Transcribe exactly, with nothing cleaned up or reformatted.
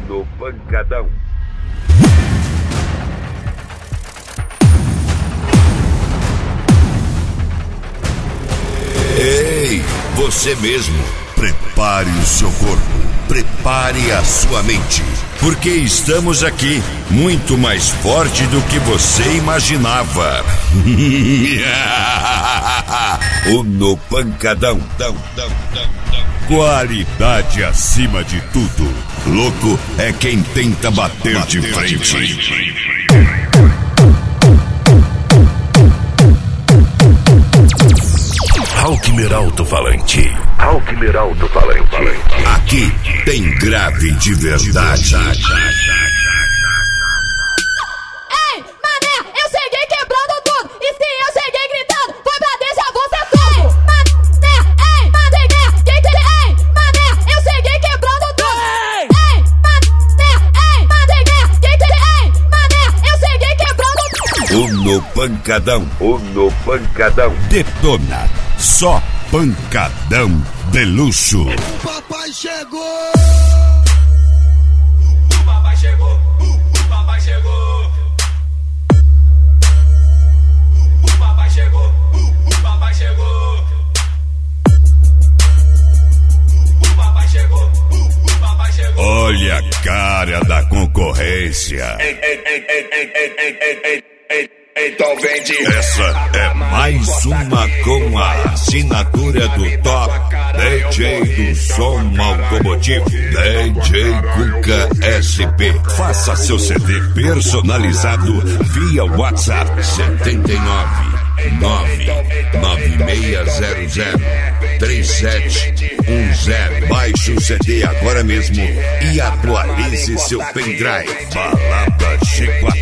no Pancadão. Ei, você mesmo, prepare o seu corpo, prepare a sua mente, porque estamos aqui, muito mais forte do que você imaginava. O No Pancadão. Qualidade acima de tudo. Louco é quem tenta bater, bater de frente. De frente. Alckmin Alto-Falante. Alckmin Alto-Falante. Aqui tem grave de verdade. Ei, mané, eu cheguei quebrando tudo. E se eu cheguei gritando, foi pra deixar você tudo. Mané, ei, mané, quem que ei, mané, eu cheguei quebrando tudo. Ei, mané, ei, mané, quem que ei, mané, eu cheguei quebrando tudo. O No Pancadão. O No Pancadão. Detona. Só pancadão de luxo. O papai chegou. O papai chegou. O papai chegou. O papai chegou. O papai chegou. O papai chegou. O papai chegou. Olha a cara da concorrência. Ei, ei, ei, ei, ei, ei, ei, ei, ei. Então vende. Essa é mais uma com a assinatura do top D J do som automotivo, D J Cuca S P. Faça seu C D personalizado via WhatsApp setenta e nove nove nove seis zero zero três sete um zero. Baixe o C D agora mesmo e atualize seu pendrive. Balada G quatro.